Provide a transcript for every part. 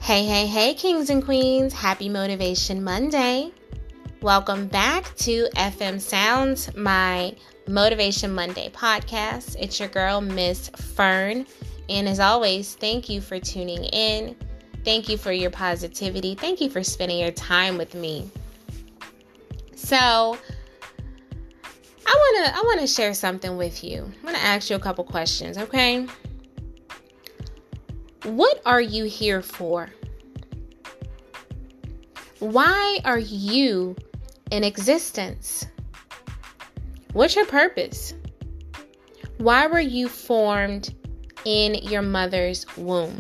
Hey, kings and queens. Happy Motivation Monday. Welcome back to FM Sounds, my Motivation Monday podcast. It's your girl, Miss Fern. And as always, thank you for tuning in. Thank you for your positivity. Thank you for spending your time with me. So, I want to share something with you. I'm going to ask you a couple questions, okay? What are you here for? Why are you in existence? What's your purpose? Why were you formed in your mother's womb?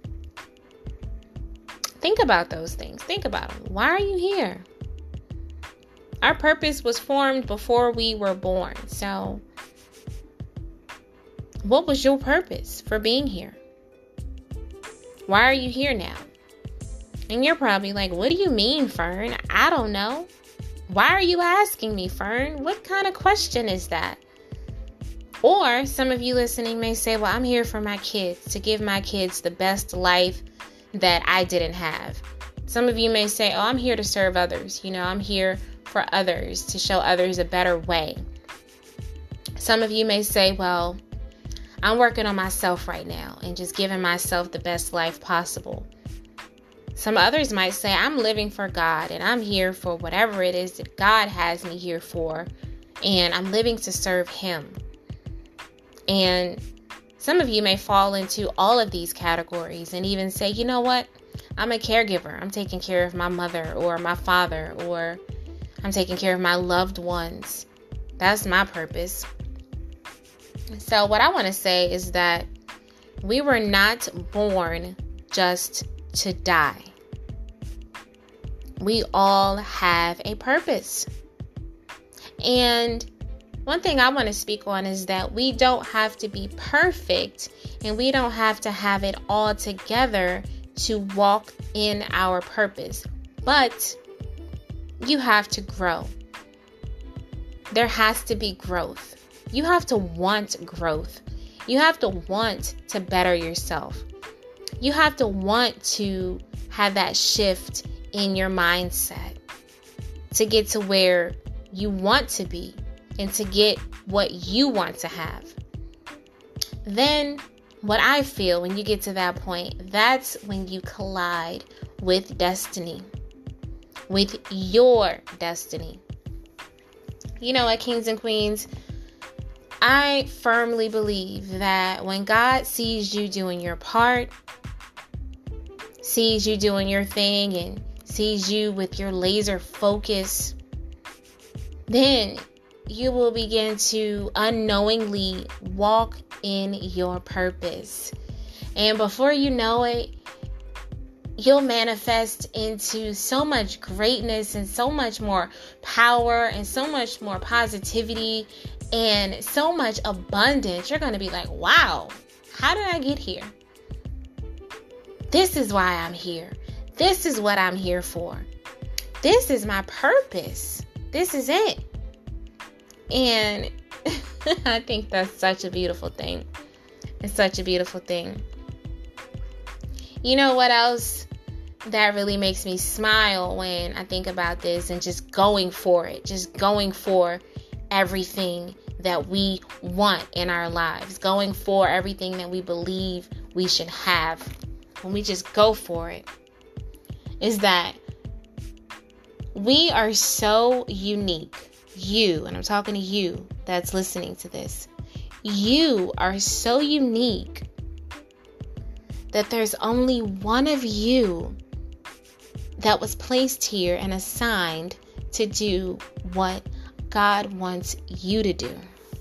Think about those things. Think about them. Why are you here? Our purpose was formed before we were born. So, what was your purpose for being here? Why are you here now? And you're probably like, what do you mean, Fern? I don't know. Why are you asking me, Fern? What kind of question is that? Or some of you listening may say, well, I'm here for my kids, to give my kids the best life that I didn't have. Some of you may say, oh, I'm here to serve others. I'm here for others, to show others a better way. Some of you may say, well, I'm working on myself right now and just giving myself the best life possible. Some others might say, I'm living for God and I'm here for whatever it is that God has me here for, and I'm living to serve Him. And some of you may fall into all of these categories and even say, you know what? I'm a caregiver. I'm taking care of my mother or my father, or I'm taking care of my loved ones. That's my purpose. So what I want to say is that we were not born just to die. We all have a purpose. And one thing I want to speak on is that we don't have to be perfect and we don't have to have it all together to walk in our purpose. But you have to grow. There has to be growth. You have to want growth. You have to want to better yourself. You have to want to have that shift in your mindset to get to where you want to be and to get what you want to have. Then what I feel when you get to that point, that's when you collide with destiny, with your destiny. You know what, kings and queens? I firmly believe that when God sees you doing your part, sees you doing your thing, and sees you with your laser focus, then you will begin to unknowingly walk in your purpose. And before you know it, you'll manifest into so much greatness and so much more power and so much more positivity and so much abundance. You're going to be like, wow, how did I get here? This is why I'm here. This is what I'm here for. This is my purpose. This is it. And I think that's such a beautiful thing. It's such a beautiful thing. You know what else that really makes me smile when I think about this and just going for it, just going for everything that we want in our lives, going for everything that we believe we should have, when we just go for it, is that we are so unique. You, and I'm talking to you that's listening to this, you are so unique that there's only one of you that was placed here and assigned to do what God wants you to do.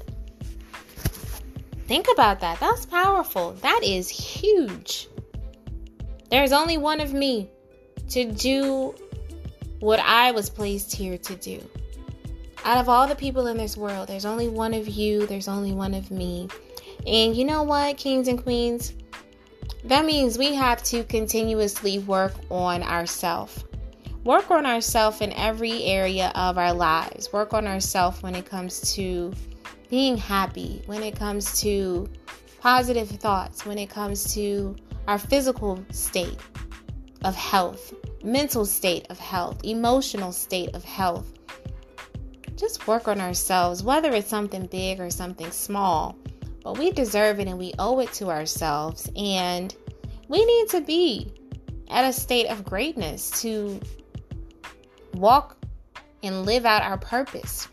Think about that. That's powerful. That is huge. There's only one of me to do what I was placed here to do. Out of all the people in this world, there's only one of you. There's only one of me. And you know what, kings and queens? That means we have to continuously work on ourselves. Work on ourselves in every area of our lives. Work on ourselves when it comes to being happy, when it comes to positive thoughts, when it comes to our physical state. of health, mental state of health, emotional state of health. Just work on ourselves, whether it's something big or something small. But we deserve it and we owe it to ourselves. And we need to be at a state of greatness to walk and live out our purpose.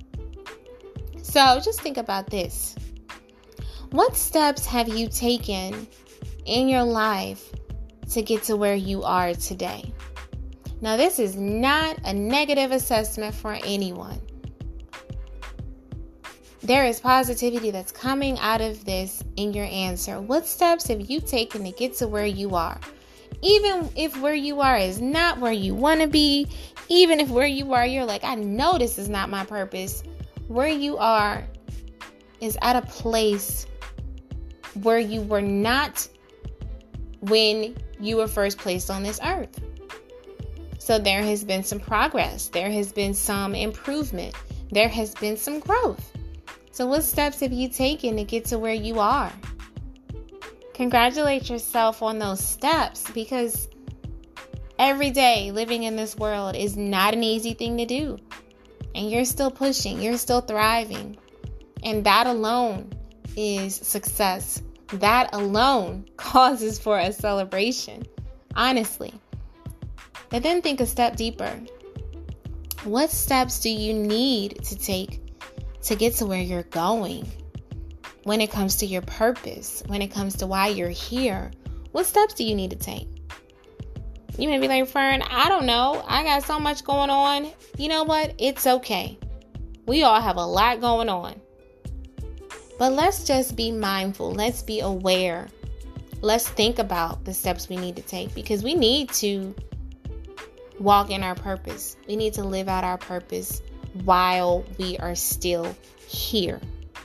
So just think about this. What steps have you taken in your life to get to where you are today? Now, this is not a negative assessment for anyone. There is positivity that's coming out of this in your answer. What steps have you taken to get to where you are? Even if where you are is not where you want to be, even if where you are, you're like, I know this is not my purpose. Where you are is at a place where you were not when you were first placed on this earth. So there has been some progress. There has been some improvement. There has been some growth. So what steps have you taken to get to where you are? Congratulate yourself on those steps, because every day living in this world is not an easy thing to do. And you're still pushing, you're still thriving. And that alone is success. That alone causes for a celebration, honestly. But then think a step deeper. What steps do you need to take to get to where you're going? When it comes to your purpose, when it comes to why you're here, what steps do you need to take? You may be like, Fern, I don't know. I got so much going on. You know what? It's okay. We all have a lot going on. But let's just be mindful. Let's be aware. Let's think about the steps we need to take, because we need to walk in our purpose. We need to live out our purpose while we are still here.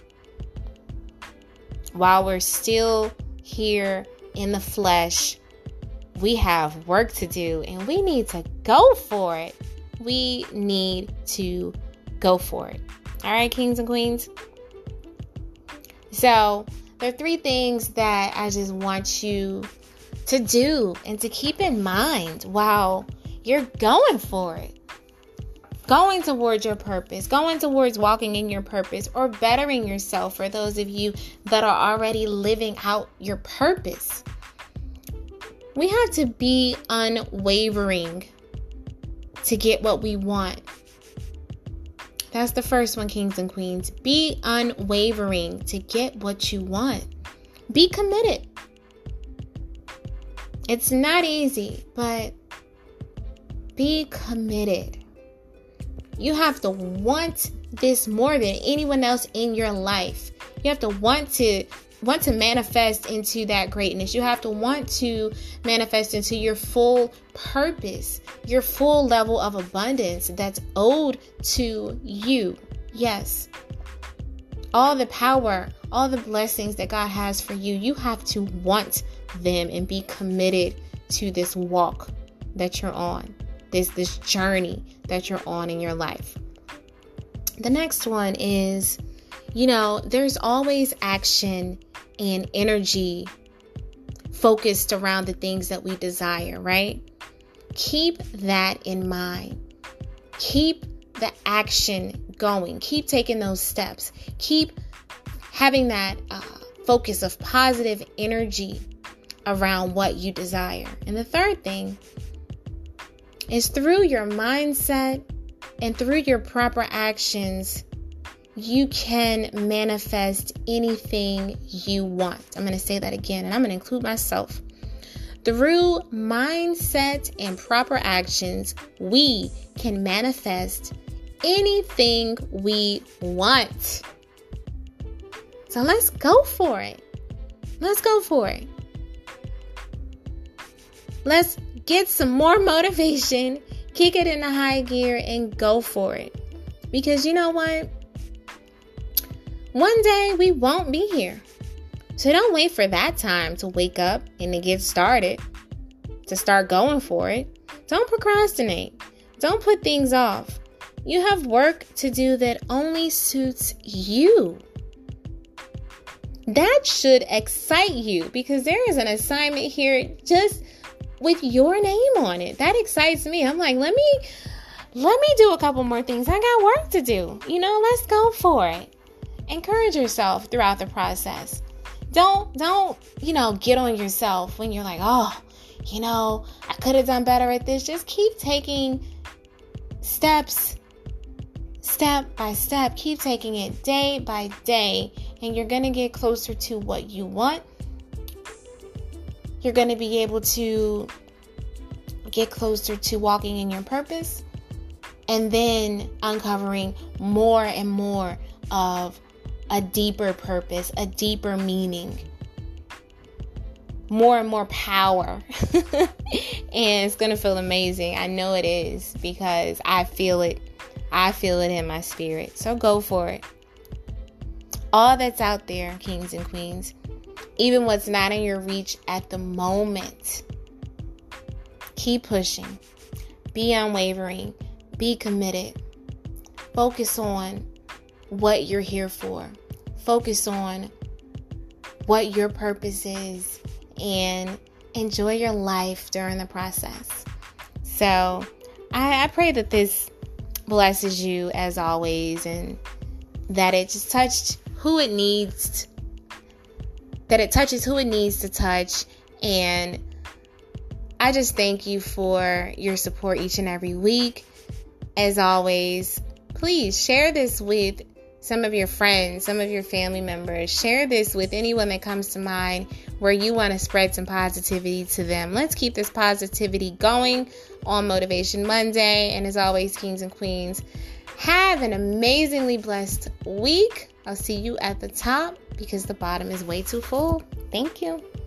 While we're still here in the flesh, we have work to do and we need to go for it. We need to go for it. All right, kings and queens. So there are 3 things that I just want you to do and to keep in mind while you're going for it. Going towards your purpose, going towards walking in your purpose, or bettering yourself for those of you that are already living out your purpose. We have to be unwavering to get what we want. That's the first one, kings and queens. Be unwavering to get what you want. Be committed. It's not easy, but be committed. You have to want this more than anyone else in your life. You have to want to manifest into that greatness. You have to want to manifest into your full purpose, your full level of abundance that's owed to you. Yes. All the power, all the blessings that God has for you, you have to want them and be committed to this walk that you're on. This journey that you're on in your life. The next one is, there's always action and energy focused around the things that we desire, right? Keep that in mind. Keep the action going. Keep taking those steps. Keep having that focus of positive energy around what you desire. And the third thing is, through your mindset and through your proper actions, you can manifest anything you want. I'm going to say that again, and I'm going to include myself. Through mindset and proper actions, we can manifest anything we want. So let's go for it. Let's go for it. Let's get some more motivation, kick it into high gear, and go for it. Because you know what? One day we won't be here. So don't wait for that time to wake up and to get started, to start going for it. Don't procrastinate. Don't put things off. You have work to do that only suits you. That should excite you, because there is an assignment here just with your name on it. That excites me. I'm like, let me do a couple more things. I got work to do. Let's go for it. Encourage yourself throughout the process. Don't, get on yourself when you're like, oh, I could have done better at this. Just keep taking steps, step by step. Keep taking it day by day, and you're going to get closer to what you want. You're going to be able to get closer to walking in your purpose, and then uncovering more and more of a deeper purpose, a deeper meaning, more and more power. And it's going to feel amazing. I know it is, because I feel it. I feel it in my spirit. So go for it. All that's out there, kings and queens, even what's not in your reach at the moment, keep pushing. Be unwavering. Be committed. Focus on what you're here for. Focus on what your purpose is, and enjoy your life during the process. So I pray that this blesses you as always, and that it just touches who it needs to touch. And I just thank you for your support each and every week. As always, please share this with some of your friends, some of your family members. Share this with anyone that comes to mind where you want to spread some positivity to them. Let's keep this positivity going on Motivation Monday. And as always, kings and queens, have an amazingly blessed week. I'll see you at the top, because the bottom is way too full. Thank you.